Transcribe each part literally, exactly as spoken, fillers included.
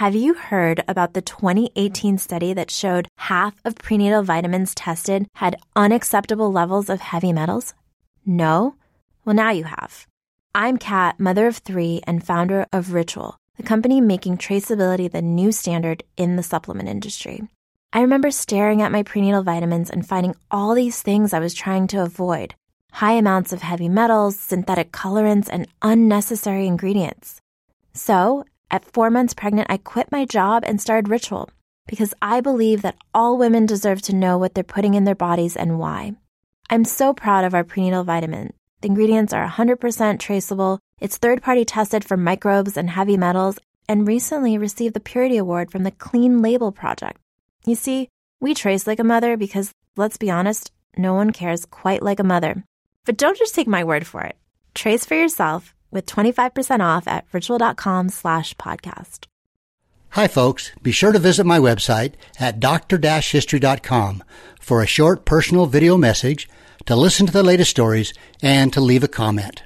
Have you heard about the twenty eighteen study that showed half of prenatal vitamins tested had unacceptable levels of heavy metals? No? Well, now you have. I'm Kat, mother of three and founder of Ritual, the company making traceability the new standard in the supplement industry. I remember staring at my prenatal vitamins and finding all these things I was trying to avoid. High amounts of heavy metals, synthetic colorants, and unnecessary ingredients. So, at four months pregnant, I quit my job and started Ritual because I believe that all women deserve to know what they're putting in their bodies and why. I'm so proud of our prenatal vitamin. The ingredients are one hundred percent traceable, it's third-party tested for microbes and heavy metals, and recently received the Purity Award from the Clean Label Project. You see, we trace like a mother because, let's be honest, no one cares quite like a mother. But don't just take my word for it. Trace for yourself with twenty-five percent off at ritual.com slash podcast. Hi, folks. Be sure to visit my website at d r dash history dot com for a short personal video message, to listen to the latest stories, and to leave a comment.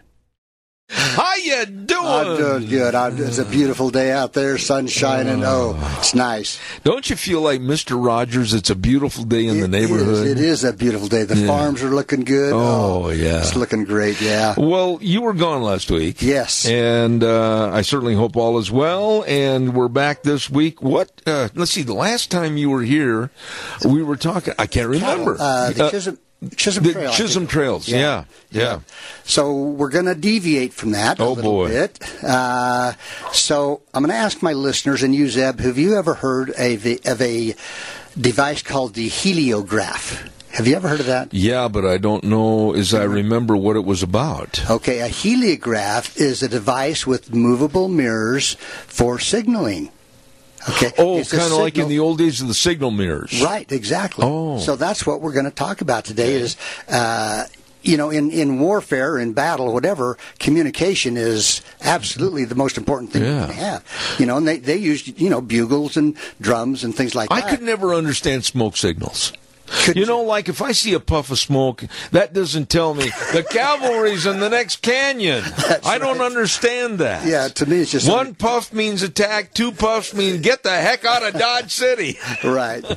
How you doing? I'm doing good. I'm, it's a beautiful day out there, sun shining. Oh, it's nice. Don't you feel like Mister Rogers? It's a beautiful day in it the neighborhood. Is, it is a beautiful day. The yeah. farms are looking good. Oh, oh, yeah. It's looking great, yeah. Well, you were gone last week. Yes. And uh, I certainly hope all is well. And we're back this week. What? Uh, let's see. The last time you were here, we were talking. I can't remember. Uh, the uh, Chisholm, Chisholm the Trail. Chisholm Trails, yeah. Yeah. yeah. yeah. So we're going to deviate from that oh, a little boy. bit. Uh, so I'm going to ask my listeners, and you, Zeb, have you ever heard of a, of a device called the heliograph? Have you ever heard of that? Yeah, but I don't know as I remember what it was about. Okay, a heliograph is a device with movable mirrors for signaling. Okay. Oh, It's a kind of like in signal- the old days of the signal mirrors. Right, exactly. Oh. So that's what we're going to talk about today is, uh, you know, in, in warfare, in battle, whatever, communication is absolutely the most important thing Yeah. you can have. You know, and they, they use, you know, bugles and drums and things like I that. could never understand smoke signals. Could You know, like if I see a puff of smoke, that doesn't tell me the cavalry's in the next canyon. I don't right. understand that. Yeah, to me it's just... One puff means attack, two puffs mean get the heck out of Dodge City. Right.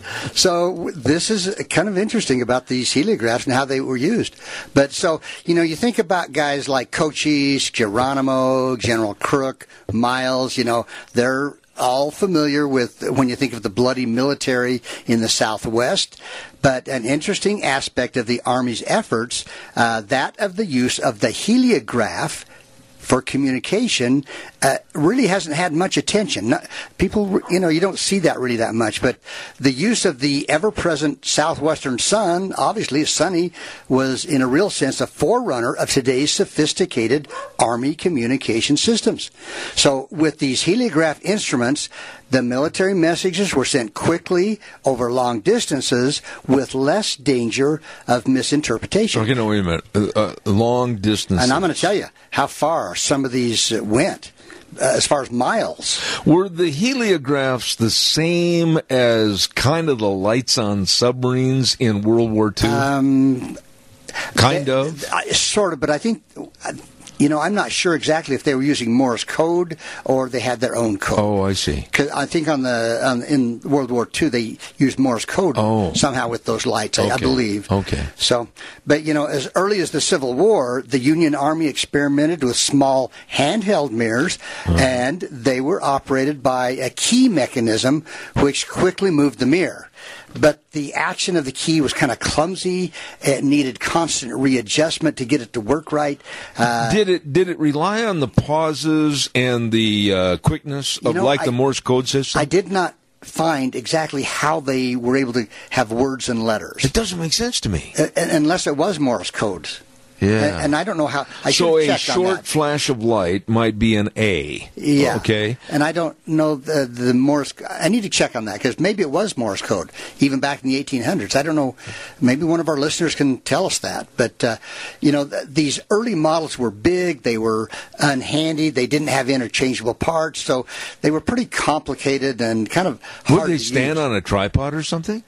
So this is kind of interesting about these heliographs and how they were used. But so, you know, you think about guys like Cochise, Geronimo, General Crook, Miles, you know, they're all familiar with when you think of the bloody military in the Southwest. But an interesting aspect of the Army's efforts, uh, that of the use of the heliograph for communication, uh, really hasn't had much attention. Not, people, you know, you don't see that really that much. But the use of the ever-present southwestern sun, obviously sunny, was in a real sense a forerunner of today's sophisticated Army communication systems. So with these heliograph instruments, the military messages were sent quickly over long distances with less danger of misinterpretation. Okay, no, wait a minute. Uh, uh, long distance. And I'm going to tell you how far some of these uh, went, uh, as far as miles. Were the heliographs the same as kind of the lights on submarines in World War Two? Um, kind of? Uh, sort of, but I think... Uh, You know, I'm not sure exactly if they were using Morse code or they had their own code. Oh, I see. Because I think on the on, in World War Two they used Morse code oh. somehow with those lights. Okay. I, I believe. Okay. So, but you know, as early as the Civil War, the Union Army experimented with small handheld mirrors, huh. and they were operated by a key mechanism which quickly moved the mirror. But the action of the key was kind of clumsy. It needed constant readjustment to get it to work right. Uh, did it did it rely on the pauses and the uh, quickness of you know, like I, the Morse code system? I did not find exactly how they were able to have words and letters. It doesn't make sense to me. Uh, unless it was Morse codes. Yeah. And, and I don't know how. I so a checked on short that. flash of light might be an A. Yeah. Okay. And I don't know the, the Morse. I need to check on that because maybe it was Morse code even back in the eighteen hundreds. I don't know. Maybe one of our listeners can tell us that. But uh, you know, th- these early models were big. They were unhandy. They didn't have interchangeable parts, so they were pretty complicated and kind of hard Would they to stand use. on a tripod or something?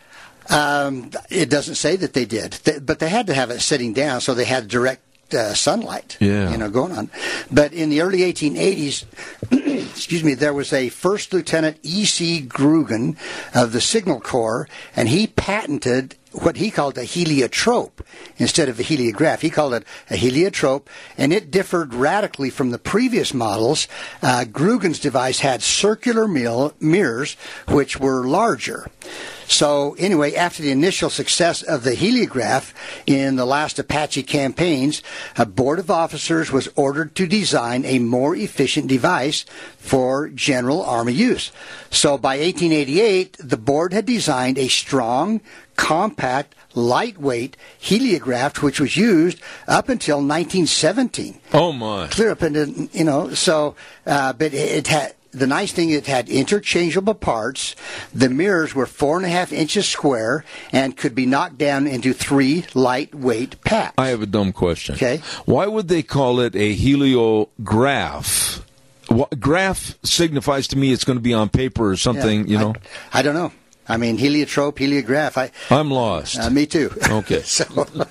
Um, it doesn't say that they did, they, but they had to have it sitting down, so they had direct uh, sunlight, yeah. you know, going on. But in the early eighteen eighties, excuse me, there was a First Lieutenant E C Grugan of the Signal Corps, and he patented what he called a heliotrope instead of a heliograph. He called it a heliotrope, and it differed radically from the previous models. Uh, Grugan's device had circular mil- mirrors, which were larger. So anyway, after the initial success of the heliograph in the last Apache campaigns, a board of officers was ordered to design a more efficient device for general Army use. So by eighteen eighty-eight, the board had designed a strong, compact, lightweight heliograph, which was used up until nineteen seventeen. Oh my! Clear up into, you know, so, uh, but it had. The nice thing, it had interchangeable parts. The mirrors were four and a half inches square and could be knocked down into three lightweight packs. I have a dumb question. Okay. Why would they call it a heliograph? What, graph signifies to me it's going to be on paper or something, Yeah, you know? I, I don't know. I mean, heliotrope, heliograph. I, I'm lost. Uh, me too. Okay. so,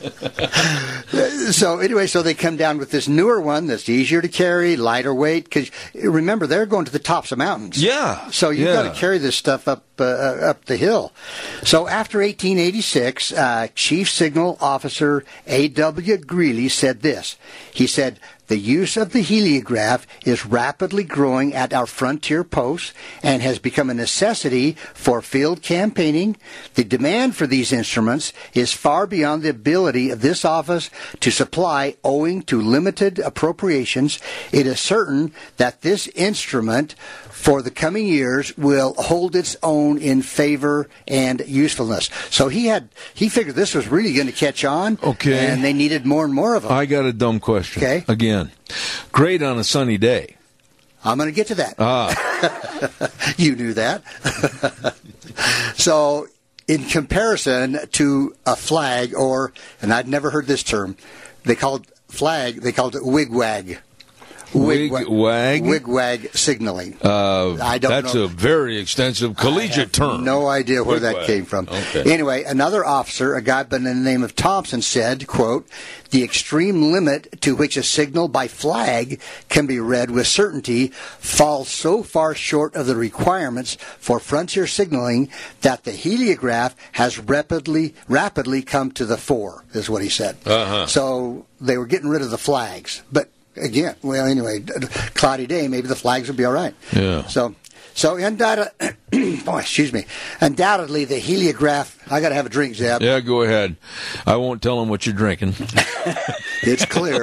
so anyway, so they come down with this newer one that's easier to carry, lighter weight. Because remember, they're going to the tops of mountains. Yeah. So you've yeah. got to carry this stuff up uh, up the hill. So after eighteen eighty-six, uh, Chief Signal Officer A W Greeley said this. He said, "The use of the heliograph is rapidly growing at our frontier posts and has become a necessity for field campaigning. The demand for these instruments is far beyond the ability of this office to supply owing to limited appropriations. It is certain that this instrument for the coming years will hold its own in favor and usefulness." So he had he figured this was really going to catch on, okay, and they needed more and more of them. I got a dumb question. Okay. Again, great on a sunny day. I'm going to get to that. Ah. You knew that. So, in comparison to a flag, or, and I'd never heard this term, they called flag, they called it wigwag. Wigwag? Wigwag signaling. Uh, I don't that's know. a very extensive collegiate term. No idea where Wigwag. that came from. Okay. Anyway, another officer, a guy by the name of Thompson, said, quote, "The extreme limit to which a signal by flag can be read with certainty falls so far short of the requirements for frontier signaling that the heliograph has rapidly rapidly come to the fore," is what he said. Uh-huh. So they were getting rid of the flags. But again, well, anyway, cloudy day, maybe the flags would be all right. Yeah. So, so undoubtedly, oh, excuse me, undoubtedly the heliograph. I got to have a drink, Zeb. Yeah, go ahead. I won't tell them what you're drinking. It's clear.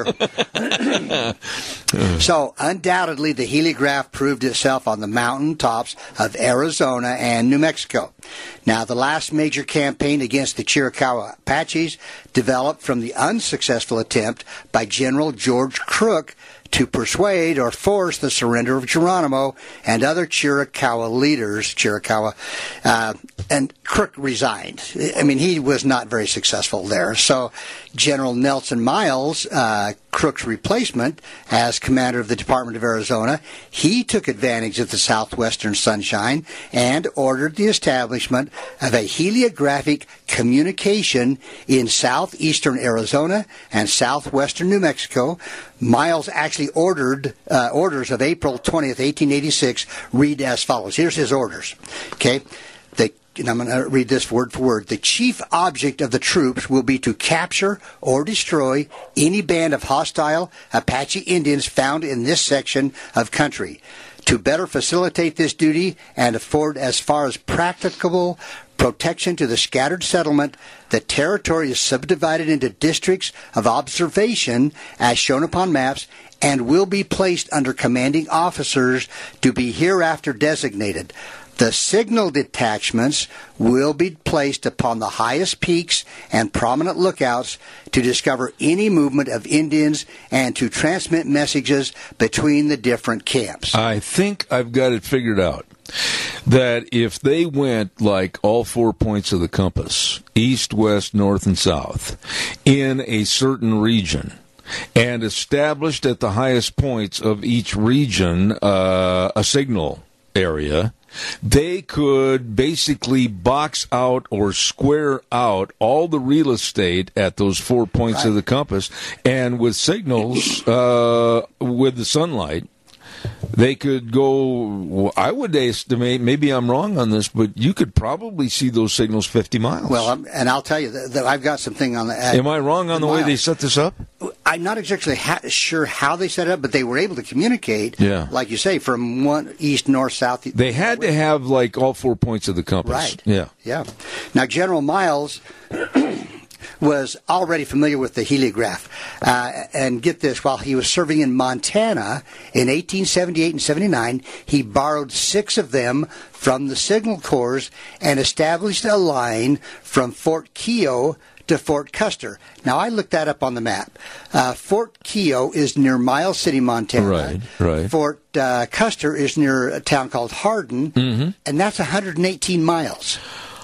So, undoubtedly, the heliograph proved itself on the mountain tops of Arizona and New Mexico. Now, the last major campaign against the Chiricahua Apaches developed from the unsuccessful attempt by General George Crook to persuade or force the surrender of Geronimo and other Chiricahua leaders. Chiricahua, uh, and Crook resigned. I mean, he was not very successful there. So General Nelson Miles, uh, Crook's replacement as commander of the Department of Arizona, he took advantage of the southwestern sunshine and ordered the establishment of a heliographic communication in southeastern Arizona and southwestern New Mexico. Miles actually ordered uh, orders of April twentieth, eighteen eighty-six, read as follows. Here's his orders. Okay, the and I'm going to read this word for word. "The chief object of the troops will be to capture or destroy any band of hostile Apache Indians found in this section of country. To better facilitate this duty and afford as far as practicable protection to the scattered settlement, the territory is subdivided into districts of observation as shown upon maps and will be placed under commanding officers to be hereafter designated. The signal detachments will be placed upon the highest peaks and prominent lookouts to discover any movement of Indians and to transmit messages between the different camps." I think I've got it figured out. That if they went like all four points of the compass, east, west, north, and south, in a certain region, and established at the highest points of each region uh, a signal area, they could basically box out or square out all the real estate at those four points right. of the compass, and with signals, uh, with the sunlight, they could go, I would estimate, maybe I'm wrong on this, but you could probably see those signals fifty miles. Well, um, and I'll tell you that, that I've got something on the. Uh, Am I wrong on the, the way they set this up? I'm not exactly ha- sure how they set it up, but they were able to communicate, yeah. like you say, from one east, north, south. They had to have like all four points of the compass. Right. Yeah. Yeah. Now, General Miles was already familiar with the heliograph. Uh, and get this, while he was serving in Montana in eighteen seventy-eight and seventy-nine, he borrowed six of them from the Signal Corps and established a line from Fort Keogh to Fort Custer. Now, I looked that up on the map. Uh, Fort Keogh is near Miles City, Montana. Right, right. Fort uh, Custer is near a town called Hardin, mm-hmm. and that's one hundred eighteen miles.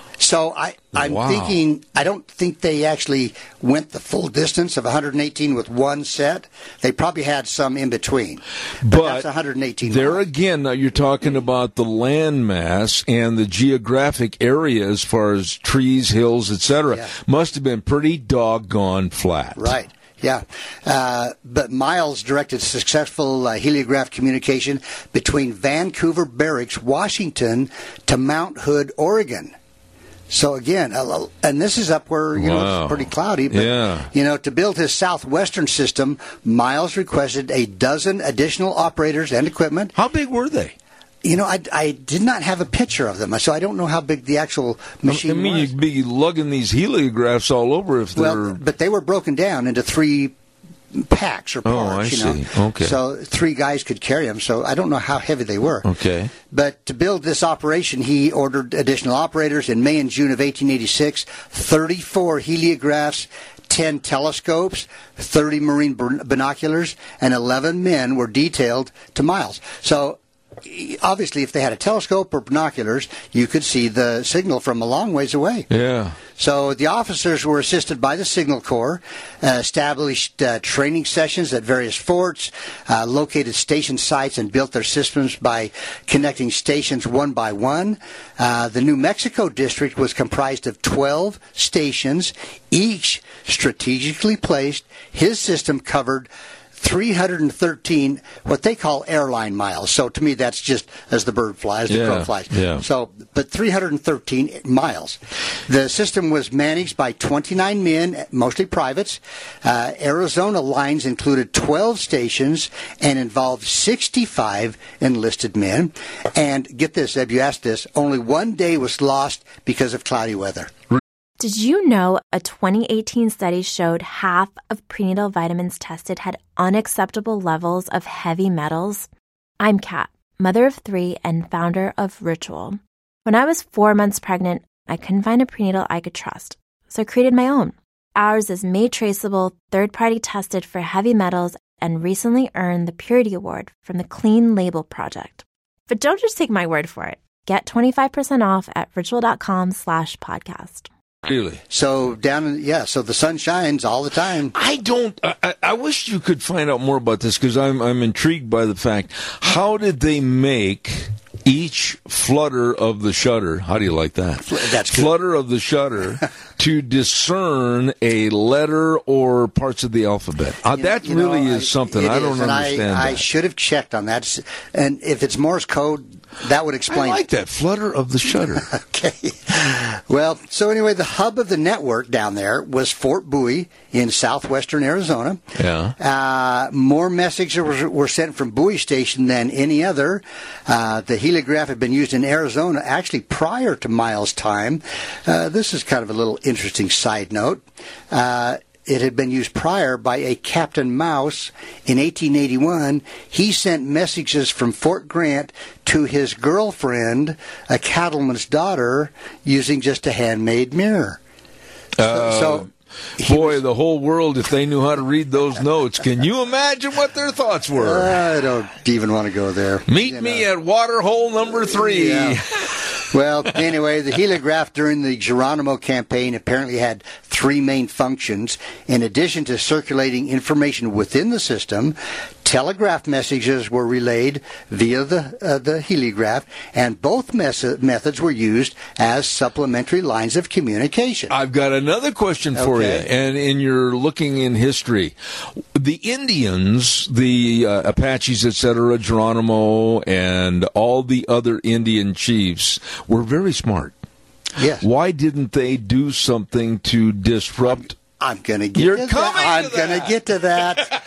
So I, I'm wow. thinking, I don't think they actually went the full distance of one hundred eighteen with one set. They probably had some in between. But, but that's one hundred eighteen there miles. again, now you're talking about the land mass and the geographic area as far as trees, hills, et cetera. Yeah. Must have been pretty doggone flat. Right. Yeah, uh, but Miles directed successful uh, heliograph communication between Vancouver Barracks, Washington, to Mount Hood, Oregon. So again, uh, and this is up where, you wow. know, it's pretty cloudy. But, yeah. you know, to build his southwestern system, Miles requested a dozen additional operators and equipment. How big were they? You know, I, I did not have a picture of them, so I don't know how big the actual machine was. I mean, was. you'd be lugging these heliographs all over if they're... Well, but they were broken down into three packs or parts. Oh, I you know? see. Okay. So three guys could carry them, so I don't know how heavy they were. Okay. But to build this operation, he ordered additional operators in May and June of eighteen eighty-six, thirty-four heliographs, ten telescopes, thirty marine binoculars, and eleven men were detailed to Miles. So obviously, if they had a telescope or binoculars, you could see the signal from a long ways away. Yeah. So the officers were assisted by the Signal Corps, uh, established uh, training sessions at various forts, uh, located station sites, and built their systems by connecting stations one by one. Uh, the New Mexico district was comprised of twelve stations, each strategically placed. His system covered three hundred thirteen what they call airline miles. So to me, that's just as the bird flies, the yeah, crow flies. Yeah. So, but three hundred thirteen miles. The system was managed by twenty-nine men, mostly privates. Uh, Arizona lines included twelve stations and involved sixty-five enlisted men. And get this, Eb, you asked this, only one day was lost because of cloudy weather. Did you know a twenty eighteen study showed half of prenatal vitamins tested had unacceptable levels of heavy metals? I'm Kat, mother of three and founder of Ritual. When I was four months pregnant, I couldn't find a prenatal I could trust, so I created my own. Ours is made traceable, third-party tested for heavy metals, and recently earned the Purity Award from the Clean Label Project. But don't just take my word for it. Get twenty-five percent off at ritual.com slash podcast. Really? So down in, yeah, so the sun shines all the time. I don't, I, I wish you could find out more about this because I'm, I'm intrigued by the fact, how did they make each flutter of the shutter, how do you like that? That's good. Flutter of the shutter to discern a letter or parts of the alphabet. Uh, You- that you really know, is something. it I don't is, and understand I, I that. should have checked on that. And if it's Morse code, that would I explain like it. that, flutter of the shutter. Okay. Well, so anyway, the hub of the network down there was Fort Bowie in southwestern Arizona. Yeah. Uh, more messages were, were sent from Bowie Station than any other. Uh, the heliograph had been used in Arizona actually prior to Miles' time. Uh, this is kind of a little interesting side note. Uh, It had been used prior by a Captain Mouse in eighteen eighty-one. He sent messages from Fort Grant to his girlfriend, a cattleman's daughter, using just a handmade mirror. Uh, so, boy, the whole world, if they knew how to read those notes, can you imagine what their thoughts were? I don't even want to go there. Meet you me know. at waterhole number three. Yeah. Well, anyway, the heliograph during the Geronimo campaign apparently had three main functions. In addition to circulating information within the system, telegraph messages were relayed via the uh, the heliograph, and both mes- methods were used as supplementary lines of communication. I've got another question for Okay. you, and in your looking in history, the Indians, the uh, Apaches, et cetera, Geronimo, and all the other Indian chiefs were very smart. Yes. Why didn't they do something to disrupt? I'm going to get You're to coming that. to I'm going that. to get to that.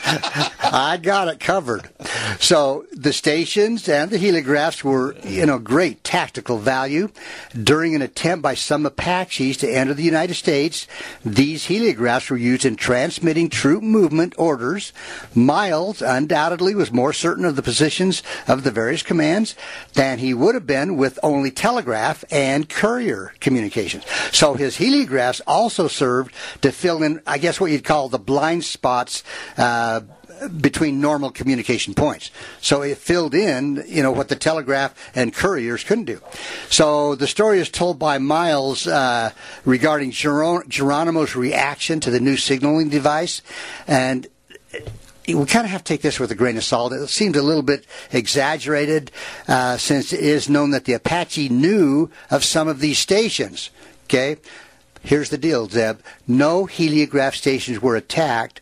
I got it covered. So the stations and the heliographs were, you know, great tactical value. During an attempt by some Apaches to enter the United States, these heliographs were used in transmitting troop movement orders. Miles undoubtedly was more certain of the positions of the various commands than he would have been with only telegraph and courier communications. So his heliographs also served to fill in, I guess, what you'd call the blind spots uh, between normal communication points. So it filled in, you know, what the telegraph and couriers couldn't do. So the story is told by Miles uh, regarding Geron- Geronimo's reaction to the new signaling device, and we kind of have to take this with a grain of salt. It seems a little bit exaggerated uh, since it is known that the Apache knew of some of these stations. Okay? Here's the deal, Zeb. No heliograph stations were attacked.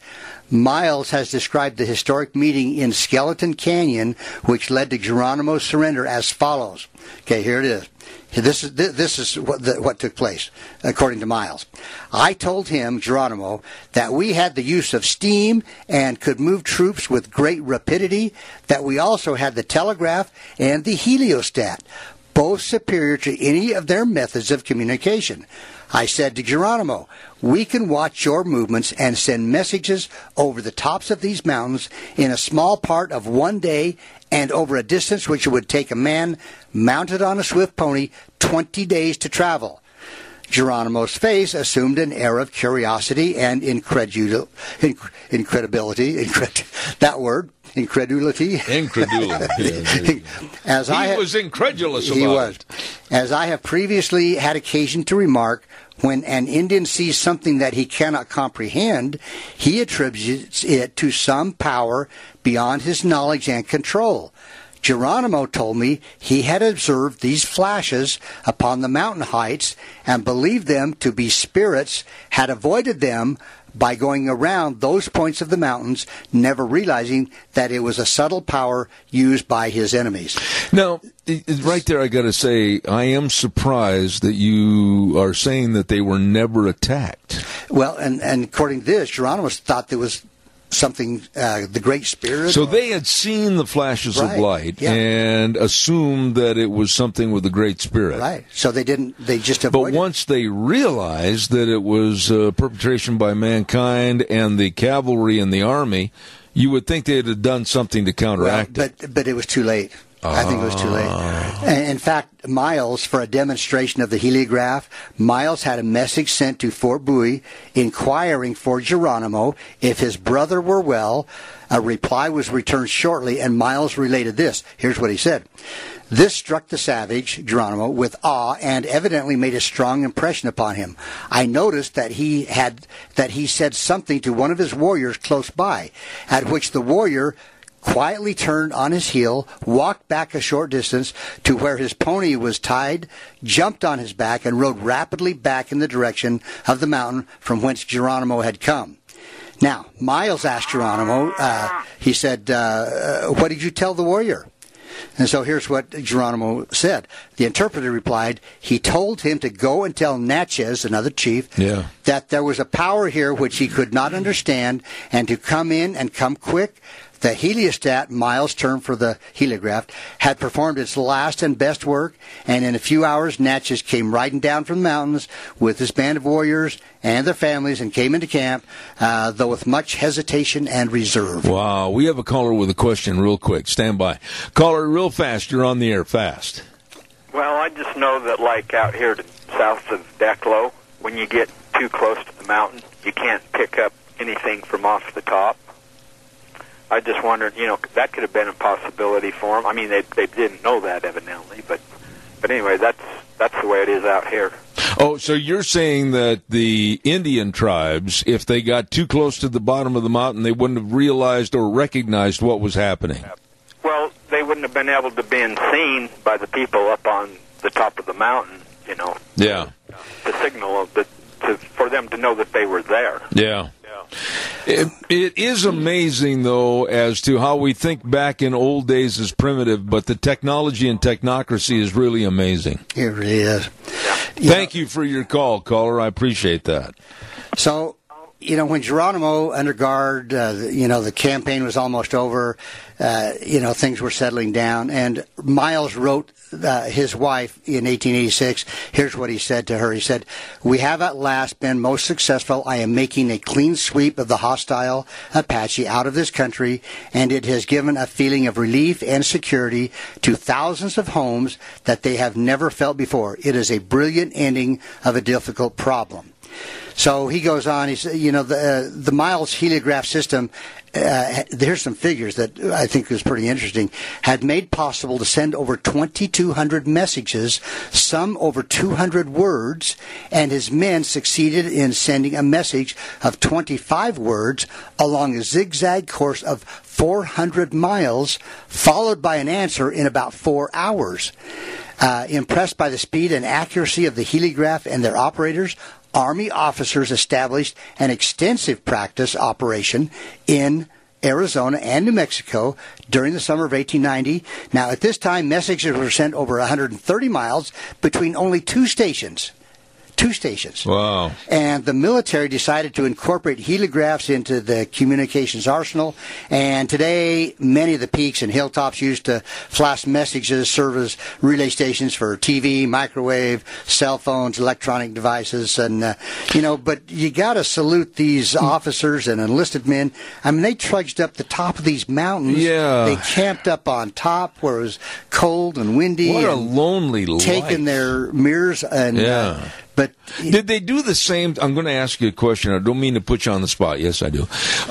Miles has described the historic meeting in Skeleton Canyon, which led to Geronimo's surrender, as follows. Okay, here it is. This is this is what the, what took place, according to Miles. I told him, Geronimo, that we had the use of steam and could move troops with great rapidity, that we also had the telegraph and the heliostat, both superior to any of their methods of communication. I said to Geronimo, we can watch your movements and send messages over the tops of these mountains in a small part of one day and over a distance which would take a man mounted on a swift pony twenty days to travel. Geronimo's face assumed an air of curiosity and incredul- inc- incredibility. Incred- that word. Incredulity. Incredulity. As he I ha- was incredulous about he was. it. As I have previously had occasion to remark, when an Indian sees something that he cannot comprehend, he attributes it to some power beyond his knowledge and control. Geronimo told me he had observed these flashes upon the mountain heights and believed them to be spirits, had avoided them by going around those points of the mountains, never realizing that it was a subtle power used by his enemies. Now, it- it- right there, I got to say, I am surprised that you are saying that they were never attacked. Well, and, and according to this, Geronimo thought there was something, uh, the Great Spirit. So they had seen the flashes Right, of light yeah. and assumed that it was something with the Great Spirit. Right. So they didn't, they just But avoided it. once they realized that it was uh, perpetration by mankind and the cavalry and the army, you would think they'd have done something to Well, counteract it. but, but it was too late. I think it was too late. And in fact, Miles, for a demonstration of the heliograph, Miles had a message sent to Fort Bowie inquiring for Geronimo if his brother were well. A reply was returned shortly, and Miles related this. Here's what he said. This struck the savage, Geronimo, with awe and evidently made a strong impression upon him. I noticed that he had that he said something to one of his warriors close by, at which the warrior quietly turned on his heel, walked back a short distance to where his pony was tied, jumped on his back, and rode rapidly back in the direction of the mountain from whence Geronimo had come. Now, Miles asked Geronimo, uh, he said, uh, what did you tell the warrior? And so here's what Geronimo said. The interpreter replied, he told him to go and tell Natchez, another chief, Yeah. that there was a power here which he could not understand, and to come in and come quick. The heliostat, Miles' term for the heliograph, had performed its last and best work, and in a few hours Natchez came riding down from the mountains with his band of warriors and their families and came into camp, uh, though with much hesitation and reserve. Wow, we have a caller with a question real quick. Stand by. Caller, real fast. You're on the air fast. Well, I just know that, like out here to south of Declo, when you get too close to the mountain, you can't pick up anything from off the top. I just wondered, you know, that could have been a possibility for them. I mean, they they didn't know that evidently, but but anyway, that's that's the way it is out here. Oh, so you're saying that the Indian tribes, if they got too close to the bottom of the mountain, they wouldn't have realized or recognized what was happening? Well, they wouldn't have been able to be seen by the people up on the top of the mountain, you know. Yeah. To signal of the, to, for them to know that they were there. Yeah. It, it is amazing, though, as to how we think back in old days as primitive, but the technology and technocracy is really amazing. It really is. Yeah. Thank you for your call, caller. I appreciate that. So, you know, when Geronimo under guard, uh, you know, the campaign was almost over, uh, you know, things were settling down, and Miles wrote uh, his wife in eighteen eighty-six, here's what he said to her. He said, "We have at last been most successful. I am making a clean sweep of the hostile Apache out of this country, and it has given a feeling of relief and security to thousands of homes that they have never felt before. It is a brilliant ending of a difficult problem." So he goes on. He said, "You know, the uh, the Miles heliograph system. Uh, here's some figures that I think is pretty interesting. Had made possible to send over twenty-two hundred messages, some over two hundred words, and his men succeeded in sending a message of twenty-five words along a zigzag course of four hundred miles, followed by an answer in about four hours. Uh, impressed by the speed and accuracy of the heliograph and their operators, Army officers established an extensive practice operation in Arizona and New Mexico during the summer of eighteen ninety. Now, at this time, messages were sent over one hundred thirty miles between only two stations. Two stations. Wow. And the military decided to incorporate heliographs into the communications arsenal. And today, many of the peaks and hilltops used to flash messages serve as relay stations for T V, microwave, cell phones, electronic devices. And, uh, you know, but you got to salute these officers and enlisted men. I mean, they trudged up the top of these mountains. Yeah. They camped up on top where it was cold and windy. What a and lonely life. taking their mirrors and... Yeah. Uh, But did they do the same? I'm going to ask you a question. I don't mean to put you on the spot. Yes, I do.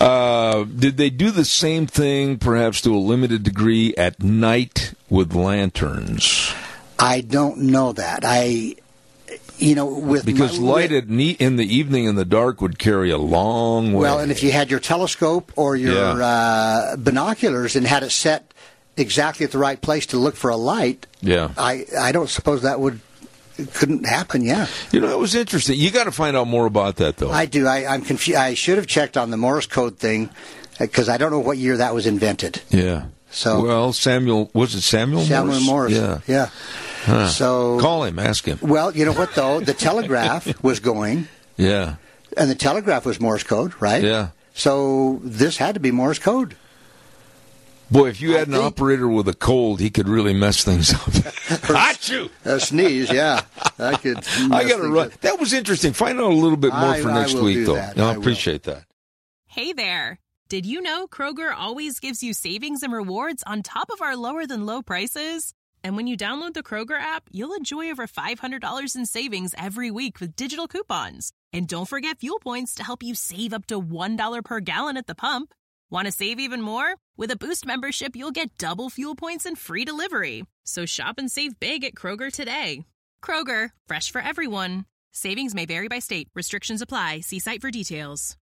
Uh, did they do the same thing, perhaps to a limited degree, at night with lanterns? I don't know that. I, you know, with because my, light at ne- in the evening in the dark would carry a long way. Well, and if you had your telescope or your Yeah. uh, binoculars and had it set exactly at the right place to look for a light, yeah, I I don't suppose that would. It couldn't happen, yeah. You know, it was interesting. You got to find out more about that, though. I do. I, I'm confused. I should have checked on the Morse code thing because I don't know what year that was invented. Yeah. So well, Samuel was it Samuel? Samuel Morse? Morse? Yeah. Yeah. Huh. So call him, ask him. Well, you know what though? The telegraph was going. Yeah. And the telegraph was Morse code, right? Yeah. So this had to be Morse code. Boy, if you had I an think, operator with a cold, he could really mess things up. Achoo! A sneeze, yeah. I could. I got to run. Up. That was interesting. Find out a little bit more I, for next I will week, do though. That. No, I, I appreciate that. Hey there. Did you know Kroger always gives you savings and rewards on top of our lower than low prices? And when you download the Kroger app, you'll enjoy over five hundred dollars in savings every week with digital coupons. And don't forget fuel points to help you save up to one dollar per gallon at the pump. Want to save even more? With a Boost membership, you'll get double fuel points and free delivery. So shop and save big at Kroger today. Kroger, fresh for everyone. Savings may vary by state. Restrictions apply. See site for details.